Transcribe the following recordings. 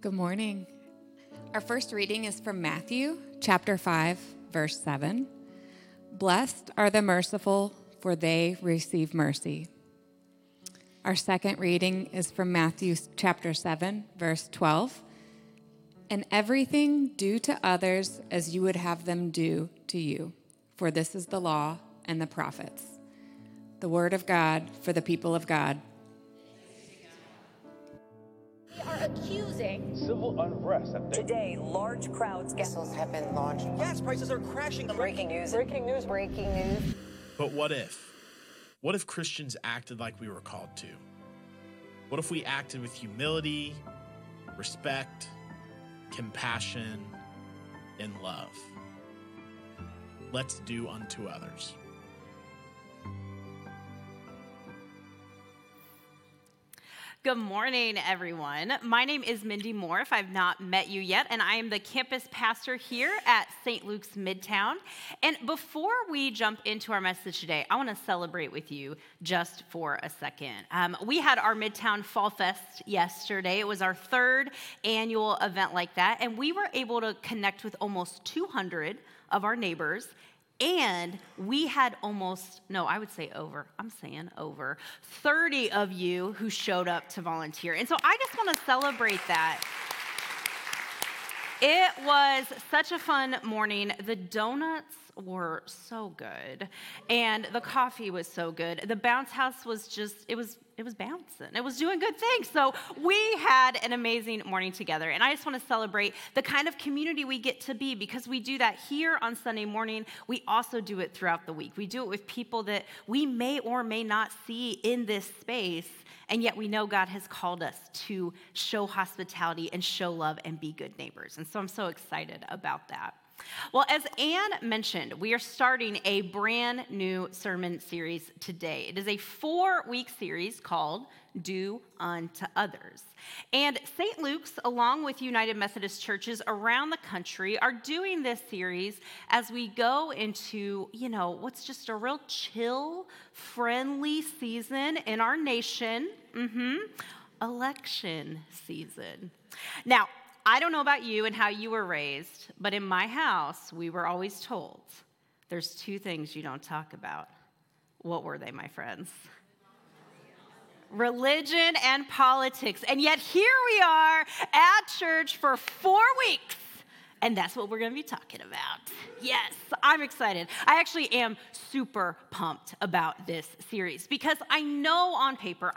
Good morning. Our first reading is from Matthew chapter 5, verse 7. Blessed are the merciful, for they receive mercy. Our second reading is from Matthew chapter 7, verse 12. And everything do to others as you would have them do to you, for this is the law and the prophets. The word of God for the people of God. They are accusing civil unrest. Today, large crowds. Missiles have been launched. Gas prices are crashing. Breaking news. Breaking news. Breaking news. But what if? What if Christians acted like we were called to? What if we acted with humility, respect, compassion, and love? Let's do unto others. Good morning, everyone. My name is Mindy Moore, if I've not met you yet, and I am the campus pastor here at St. Luke's Midtown. And before we jump into our message today, I want to celebrate with you just for a second. We had our Midtown Fall Fest yesterday. It was our third annual event like that, and we were able to connect with almost 200 of our neighbors. And we had over 30 of you who showed up to volunteer. And so I just want to celebrate that. It was such a fun morning. The donuts were so good, and the coffee was so good. The bounce house was it was bouncing. It was doing good things. So we had an amazing morning together, and I just want to celebrate the kind of community we get to be, because we do that here on Sunday morning. We also do it throughout the week. We do it with people that we may or may not see in this space, and yet we know God has called us to show hospitality and show love and be good neighbors. And so I'm so excited about that. Well, as Anne mentioned, we are starting a brand new sermon series today. It is a 4-week series called Do Unto Others. And St. Luke's, along with United Methodist churches around the country, are doing this series as we go into, what's just a real chill, friendly season in our nation. Election season. Now, I don't know about you and how you were raised, but in my house, we were always told there's 2 things you don't talk about. What were they, my friends? Religion and politics. And yet here we are at church for 4 weeks. And that's what we're going to be talking about. Yes, I'm excited. I actually am super pumped about this series because I know on paper,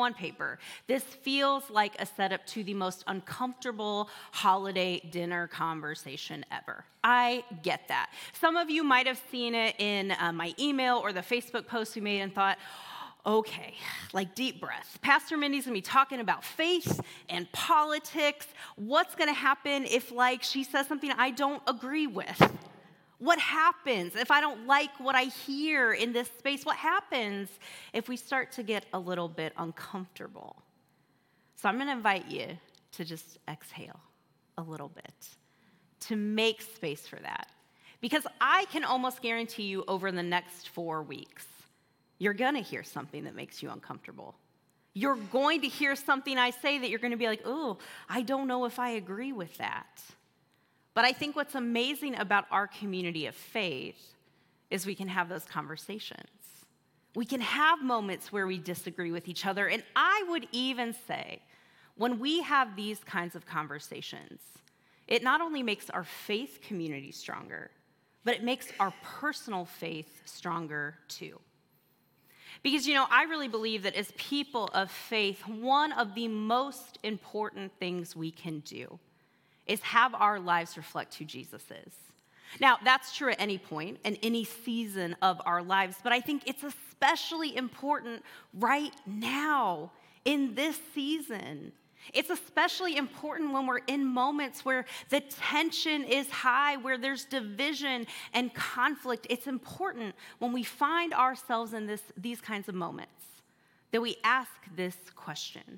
this feels like a setup to the most uncomfortable holiday dinner conversation ever. I get that. Some of you might have seen it in my email or the Facebook post we made and thought, okay, deep breath. Pastor Mindy's going to be talking about faith and politics. What's going to happen if, she says something I don't agree with? What happens if I don't like what I hear in this space? What happens if we start to get a little bit uncomfortable? So I'm going to invite you to just exhale a little bit, to make space for that. Because I can almost guarantee you over the next 4 weeks, you're going to hear something that makes you uncomfortable. You're going to hear something I say that you're going to be like, oh, I don't know if I agree with that. But I think what's amazing about our community of faith is we can have those conversations. We can have moments where we disagree with each other. And I would even say, when we have these kinds of conversations, it not only makes our faith community stronger, but it makes our personal faith stronger too. Because, I really believe that as people of faith, one of the most important things we can do is have our lives reflect who Jesus is. Now, that's true at any point and any season of our lives, but I think it's especially important right now in this season. It's especially important when we're in moments where the tension is high, where there's division and conflict. It's important when we find ourselves in these kinds of moments that we ask this question.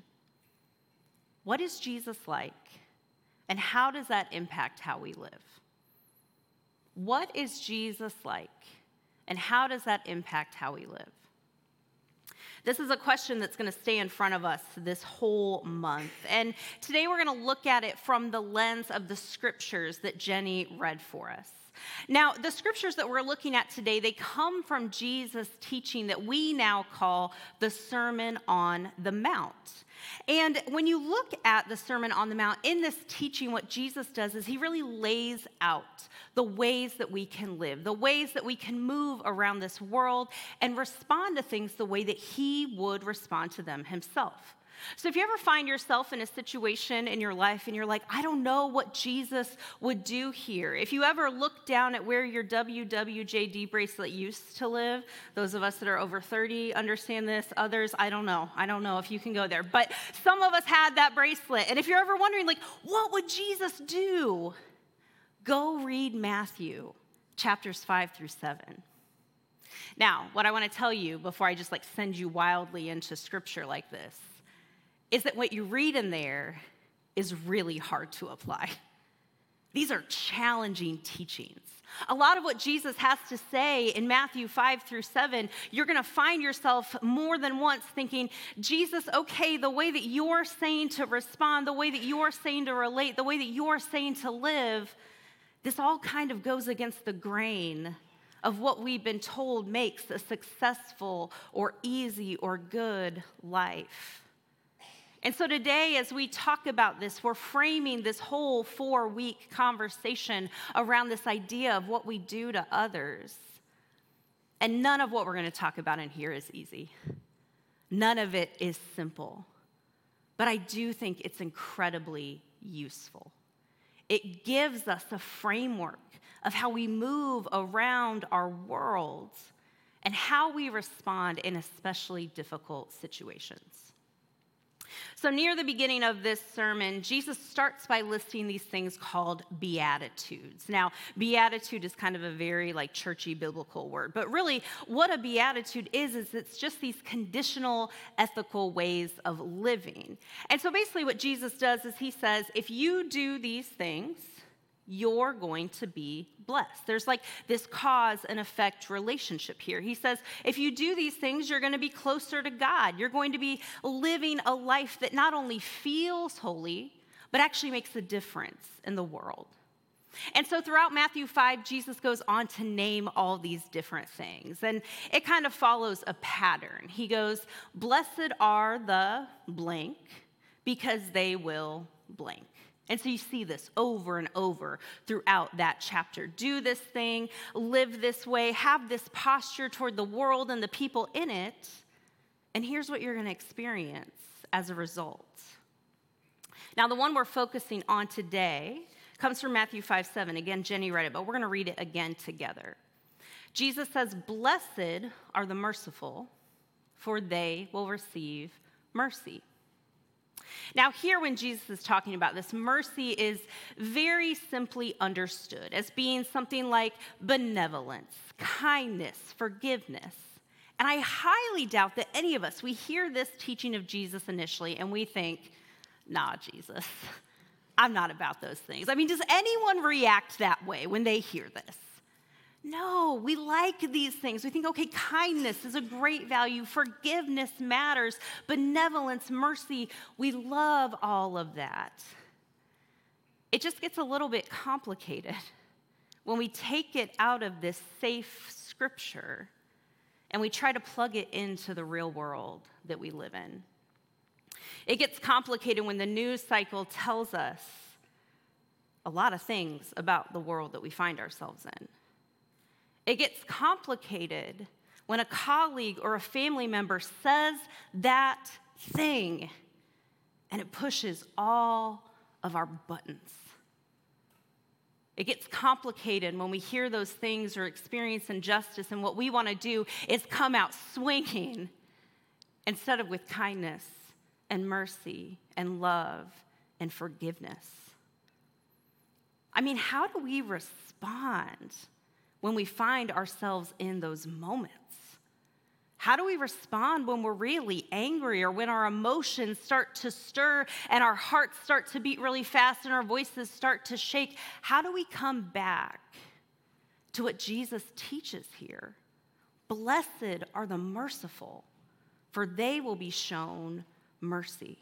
What is Jesus like, and how does that impact how we live? What is Jesus like, and how does that impact how we live? This is a question that's going to stay in front of us this whole month. And today we're going to look at it from the lens of the scriptures that Jenny read for us. Now, the scriptures that we're looking at today, they come from Jesus' teaching that we now call the Sermon on the Mount. And when you look at the Sermon on the Mount, in this teaching, what Jesus does is he really lays out the ways that we can live, the ways that we can move around this world and respond to things the way that he would respond to them himself. So if you ever find yourself in a situation in your life and you're like, I don't know what Jesus would do here. If you ever look down at where your WWJD bracelet used to live, those of us that are over 30 understand this. Others, I don't know. I don't know if you can go there. But some of us had that bracelet. And if you're ever wondering, like, what would Jesus do? Go read Matthew chapters 5 through 7. Now, what I want to tell you before I just send you wildly into scripture like this is that what you read in there is really hard to apply. These are challenging teachings. A lot of what Jesus has to say in Matthew 5 through 7, you're going to find yourself more than once thinking, Jesus, okay, the way that you're saying to respond, the way that you're saying to relate, the way that you're saying to live, this all kind of goes against the grain of what we've been told makes a successful or easy or good life. And so today, as we talk about this, we're framing this whole 4-week conversation around this idea of what we do to others. And none of what we're going to talk about in here is easy. None of it is simple. But I do think it's incredibly useful. It gives us a framework of how we move around our world and how we respond in especially difficult situations. So near the beginning of this sermon, Jesus starts by listing these things called beatitudes. Now, beatitude is kind of a very churchy biblical word, but really what a beatitude is it's just these conditional ethical ways of living. And so basically what Jesus does is he says, if you do these things, you're going to be blessed. There's this cause and effect relationship here. He says, if you do these things, you're going to be closer to God. You're going to be living a life that not only feels holy, but actually makes a difference in the world. And so throughout Matthew 5, Jesus goes on to name all these different things. And it kind of follows a pattern. He goes, blessed are the blank because they will blank. And so you see this over and over throughout that chapter. Do this thing, live this way, have this posture toward the world and the people in it, and here's what you're going to experience as a result. Now, the one we're focusing on today comes from Matthew 5:7. Again, Jenny read it, but we're going to read it again together. Jesus says, blessed are the merciful, for they will receive mercy. Now, here when Jesus is talking about this, mercy is very simply understood as being something like benevolence, kindness, forgiveness. And I highly doubt that any of us, we hear this teaching of Jesus initially and we think, nah, Jesus, I'm not about those things. I mean, does anyone react that way when they hear this? No, we like these things. We think, okay, kindness is a great value. Forgiveness matters. Benevolence, mercy, we love all of that. It just gets a little bit complicated when we take it out of this safe scripture and we try to plug it into the real world that we live in. It gets complicated when the news cycle tells us a lot of things about the world that we find ourselves in. It gets complicated when a colleague or a family member says that thing and it pushes all of our buttons. It gets complicated when we hear those things or experience injustice and what we want to do is come out swinging instead of with kindness and mercy and love and forgiveness. I mean, how do we respond when we find ourselves in those moments? How do we respond when we're really angry or when our emotions start to stir and our hearts start to beat really fast and our voices start to shake? How do we come back to what Jesus teaches here? Blessed are the merciful, for they will be shown mercy.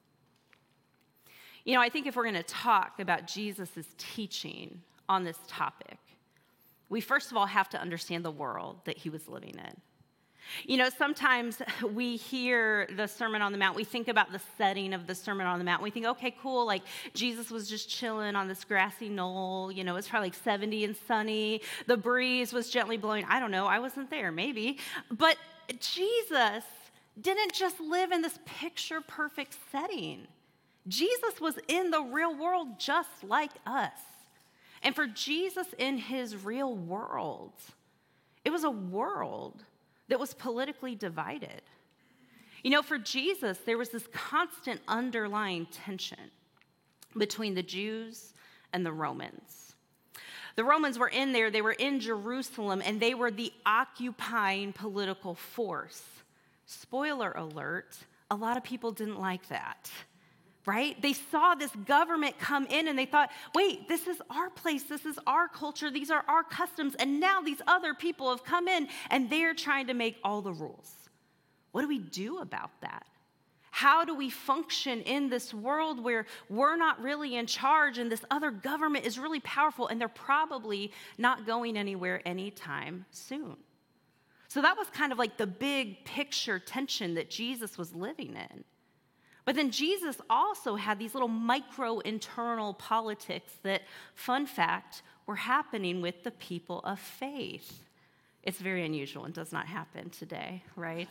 You know, I think if we're going to talk about Jesus' teaching on this topic, we first of all have to understand the world that he was living in. You know, sometimes we hear the Sermon on the Mount, we think about the setting of the Sermon on the Mount, we think, okay, cool, like Jesus was just chilling on this grassy knoll, you know, it's probably like 70 and sunny, the breeze was gently blowing, I don't know, I wasn't there, maybe, but Jesus didn't just live in this picture-perfect setting. Jesus was in the real world just like us. And for Jesus in his real world, it was a world that was politically divided. You know, for Jesus, there was this constant underlying tension between the Jews and the Romans. The Romans were in there, they were in Jerusalem, and they were the occupying political force. Spoiler alert, a lot of people didn't like that. Right? They saw this government come in and they thought, wait, this is our place, this is our culture, these are our customs, and now these other people have come in and they're trying to make all the rules. What do we do about that? How do we function in this world where we're not really in charge and this other government is really powerful and they're probably not going anywhere anytime soon? So that was kind of like the big picture tension that Jesus was living in. But then Jesus also had these little micro internal politics that, fun fact, were happening with the people of faith. It's very unusual and does not happen today, right?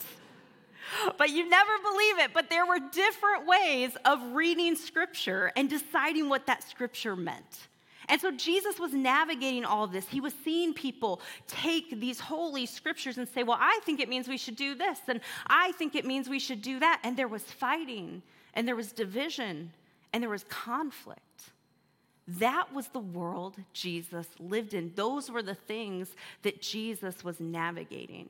But you never believe it, but there were different ways of reading Scripture and deciding what that Scripture meant. And so Jesus was navigating all of this. He was seeing people take these holy scriptures and say, well, I think it means we should do this, and I think it means we should do that. And there was fighting, and there was division, and there was conflict. That was the world Jesus lived in. Those were the things that Jesus was navigating.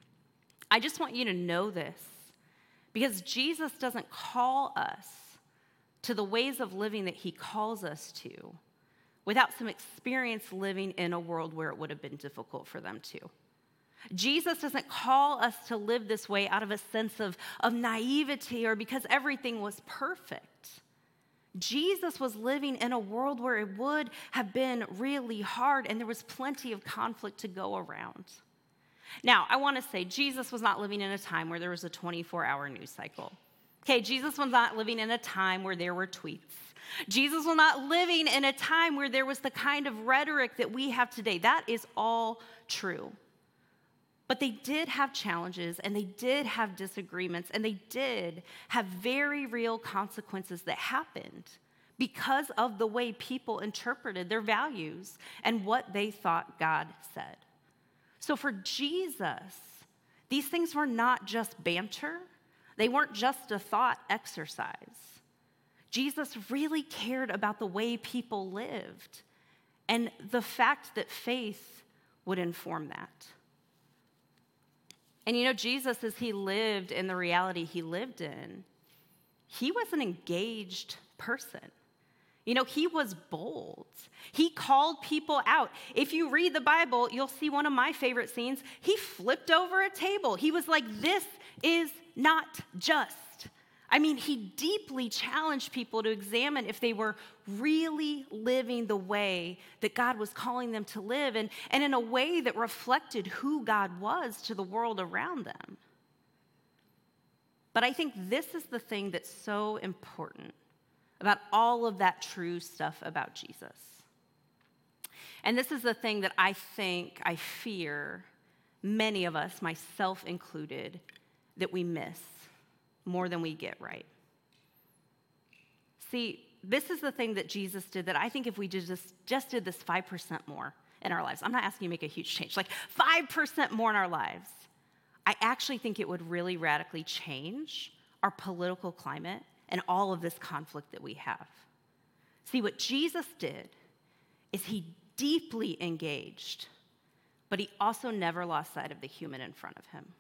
I just want you to know this, because Jesus doesn't call us to the ways of living that he calls us to without some experience living in a world where it would have been difficult for them to. Jesus doesn't call us to live this way out of a sense of naivety or because everything was perfect. Jesus was living in a world where it would have been really hard and there was plenty of conflict to go around. Now, I want to say Jesus was not living in a time where there was a 24-hour news cycle. Okay, Jesus was not living in a time where there were tweets. Jesus was not living in a time where there was the kind of rhetoric that we have today. That is all true. But they did have challenges, and they did have disagreements, and they did have very real consequences that happened because of the way people interpreted their values and what they thought God said. So for Jesus, these things were not just banter. They weren't just a thought exercise. Jesus really cared about the way people lived and the fact that faith would inform that. And you know, Jesus, as he lived in the reality he lived in, he was an engaged person. You know, he was bold. He called people out. If you read the Bible, you'll see one of my favorite scenes. He flipped over a table. He was like, this is not just. I mean, he deeply challenged people to examine if they were really living the way that God was calling them to live and in a way that reflected who God was to the world around them. But I think this is the thing that's so important about all of that true stuff about Jesus. And this is the thing that I fear many of us, myself included, that we miss more than we get right. See, this is the thing that Jesus did that I think if we just did this 5% more in our lives, I'm not asking you to make a huge change, like 5% more in our lives, I actually think it would really radically change our political climate and all of this conflict that we have. See, what Jesus did is he deeply engaged, but he also never lost sight of the human in front of him.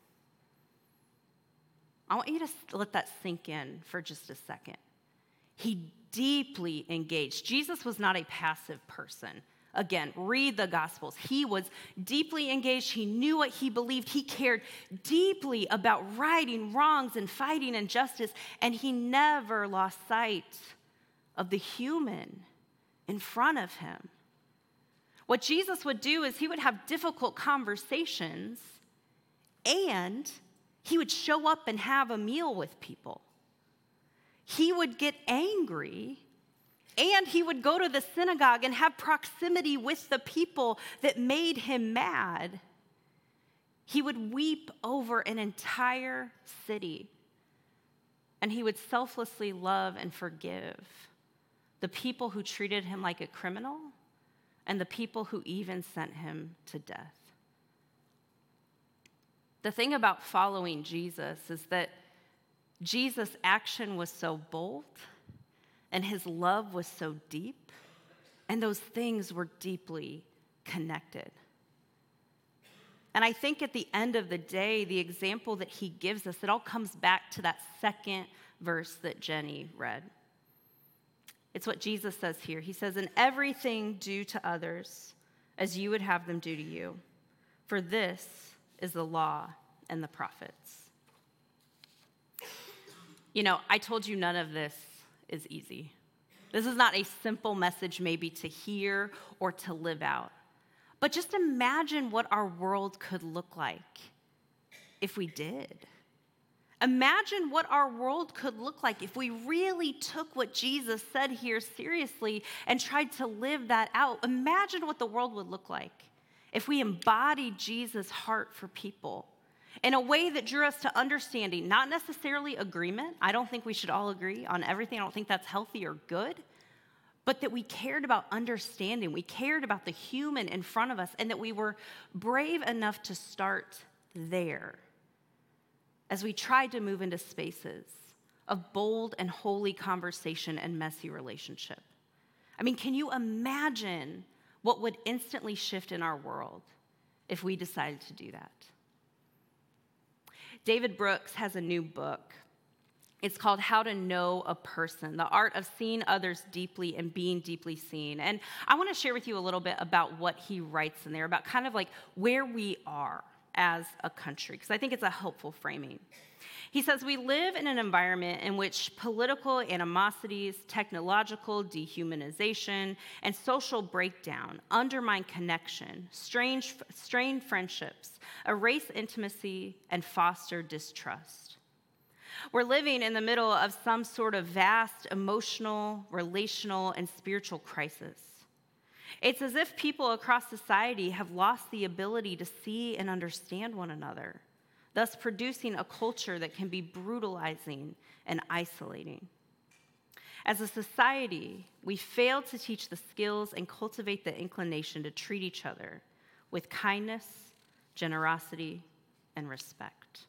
I want you to let that sink in for just a second. He deeply engaged. Jesus was not a passive person Again, read the Gospels. He was deeply engaged. He knew what he believed. He cared deeply about righting wrongs and fighting injustice, and he never lost sight of the human in front of him. What Jesus would do is he would have difficult conversations, and he would show up and have a meal with people. He would get angry, and he would go to the synagogue and have proximity with the people that made him mad. He would weep over an entire city, and he would selflessly love and forgive the people who treated him like a criminal and the people who even sent him to death. The thing about following Jesus is that Jesus' action was so bold and his love was so deep, and those things were deeply connected. And I think at the end of the day, the example that he gives us, it all comes back to that second verse that Jenny read. It's what Jesus says here. He says, "In everything do to others as you would have them do to you, for this is the law and the prophets." You know, I told you none of this is easy. This is not a simple message maybe to hear or to live out. But just imagine what our world could look like if we did. Imagine what our world could look like if we really took what Jesus said here seriously and tried to live that out. Imagine what the world would look like if we embodied Jesus' heart for people in a way that drew us to understanding, not necessarily agreement. I don't think we should all agree on everything. I don't think that's healthy or good. But that we cared about understanding. We cared about the human in front of us, and that we were brave enough to start there as we tried to move into spaces of bold and holy conversation and messy relationship. I mean, can you imagine what would instantly shift in our world if we decided to do that? David Brooks has a new book. It's called How to Know a Person, the art of seeing others deeply and being deeply seen. And I want to share with you a little bit about what he writes in there, about kind of like where we are as a country, because I think it's a helpful framing. He says, "We live in an environment in which political animosities, technological dehumanization, and social breakdown undermine connection, strain friendships, erase intimacy, and foster distrust. We're living in the middle of some sort of vast emotional, relational, and spiritual crisis. It's as if people across society have lost the ability to see and understand one another, thus producing a culture that can be brutalizing and isolating. As a society, we fail to teach the skills and cultivate the inclination to treat each other with kindness, generosity, and respect."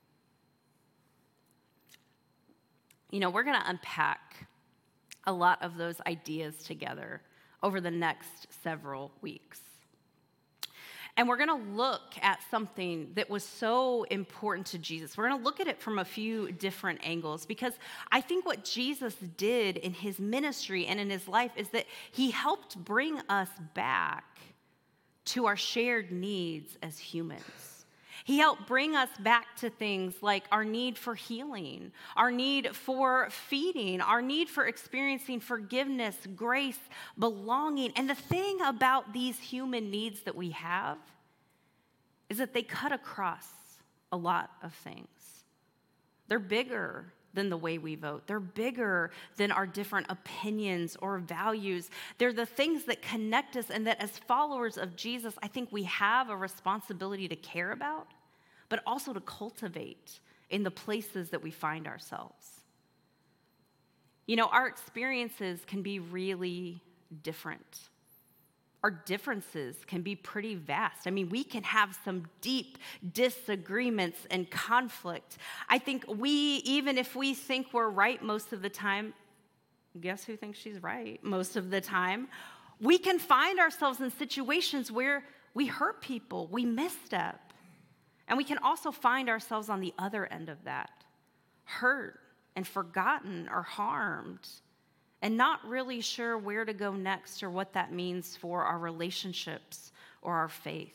You know, we're going to unpack a lot of those ideas together over the next several weeks. And we're going to look at something that was so important to Jesus. We're going to look at it from a few different angles, because I think what Jesus did in his ministry and in his life is that he helped bring us back to our shared needs as humans. He helped bring us back to things like our need for healing, our need for feeding, our need for experiencing forgiveness, grace, belonging. And the thing about these human needs that we have is that they cut across a lot of things. They're bigger than the way we vote. They're bigger than our different opinions or values. They're the things that connect us, and that as followers of Jesus, I think we have a responsibility to care about, but also to cultivate in the places that we find ourselves. You know, our experiences can be really different. Our differences can be pretty vast. I mean, we can have some deep disagreements and conflict. I think even if we think we're right most of the time, guess who thinks she's right most of the time? We can find ourselves in situations where we hurt people, we misstep. And we can also find ourselves on the other end of that, hurt and forgotten or harmed. and not really sure where to go next or what that means for our relationships or our faith.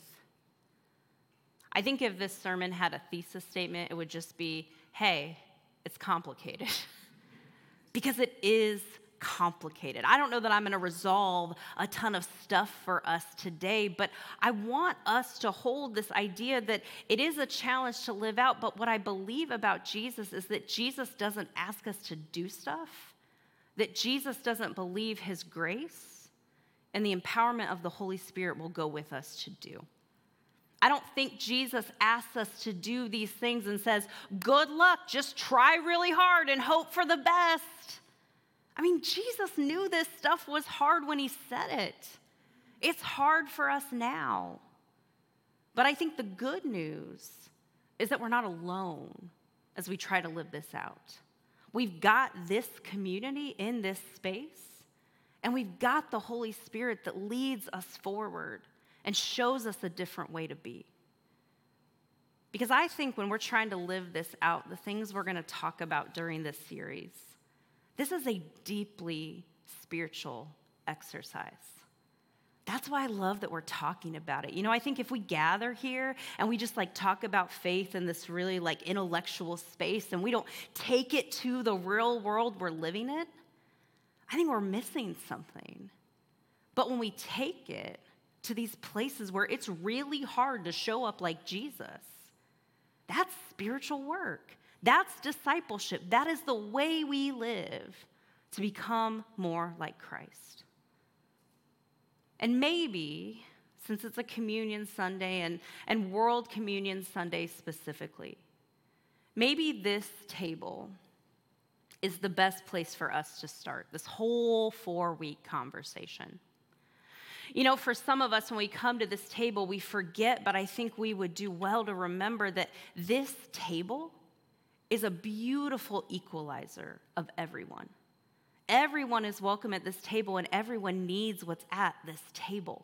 I think if this sermon had a thesis statement, it would just be, hey, it's complicated. Because it is complicated. I don't know that I'm going to resolve a ton of stuff for us today, but I want us to hold this idea that it is a challenge to live out, but what I believe about Jesus is that Jesus doesn't ask us to do stuff, that Jesus doesn't believe his grace and the empowerment of the Holy Spirit will go with us to do. I don't think Jesus asks us to do these things and says, good luck, just try really hard and hope for the best. I mean, Jesus knew this stuff was hard when he said it. It's hard for us now. But I think the good news is that we're not alone as we try to live this out. We've got this community in this space, and we've got the Holy Spirit that leads us forward and shows us a different way to be. Because I think when we're trying to live this out, the things we're going to talk about during this series, this is a deeply spiritual exercise. That's why I love that we're talking about it. You know, I think if we gather here and we just talk about faith in this really intellectual space and we don't take it to the real world we're living in, I think we're missing something. But when we take it to these places where it's really hard to show up like Jesus, that's spiritual work. That's discipleship. That is the way we live to become more like Christ. And maybe, since it's a communion Sunday and World Communion Sunday specifically, maybe this table is the best place for us to start this whole 4-week conversation. You know, for some of us, when we come to this table, we forget, but I think we would do well to remember that this table is a beautiful equalizer of everyone. Everyone is welcome at this table, and everyone needs what's at this table.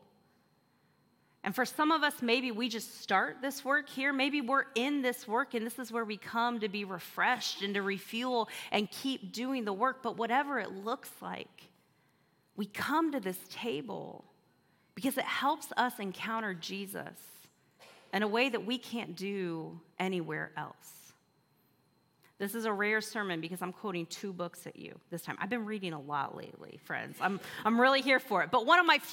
And for some of us, maybe we just start this work here. Maybe we're in this work, and this is where we come to be refreshed and to refuel and keep doing the work. But whatever it looks like, we come to this table because it helps us encounter Jesus in a way that we can't do anywhere else. This is a rare sermon because I'm quoting 2 books at you this time. I've been reading a lot lately, friends. I'm really here for it. But one of my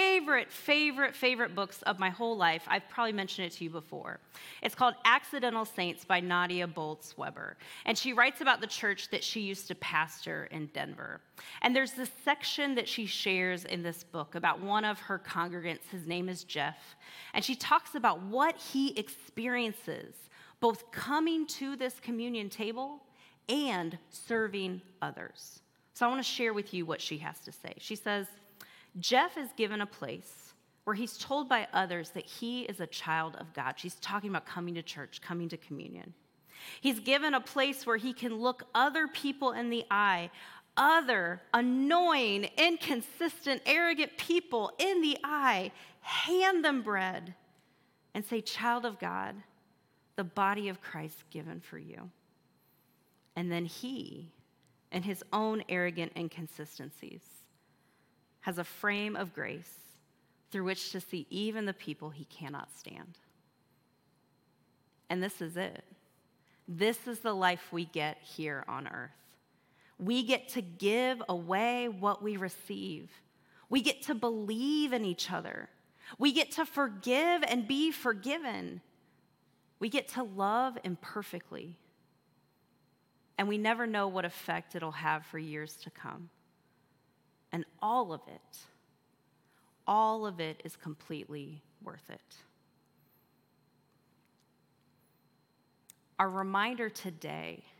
favorite books of my whole life, I've probably mentioned it to you before. It's called Accidental Saints by Nadia Bolz-Weber. And she writes about the church that she used to pastor in Denver. And there's this section that she shares in this book about one of her congregants. His name is Jeff. And she talks about what he experiences both coming to this communion table and serving others. So I want to share with you what she has to say. She says, Jeff is given a place where he's told by others that he is a child of God. She's talking about coming to church, coming to communion. He's given a place where he can look other people in the eye, other annoying, inconsistent, arrogant people in the eye, hand them bread, and say, child of God, the body of Christ given for you. And then he, in his own arrogant inconsistencies, has a frame of grace through which to see even the people he cannot stand. And this is it. This is the life we get here on earth. We get to give away what we receive. We get to believe in each other. We get to forgive and be forgiven. We get to love imperfectly, and we never know what effect it'll have for years to come. And all of it is completely worth it. Our reminder today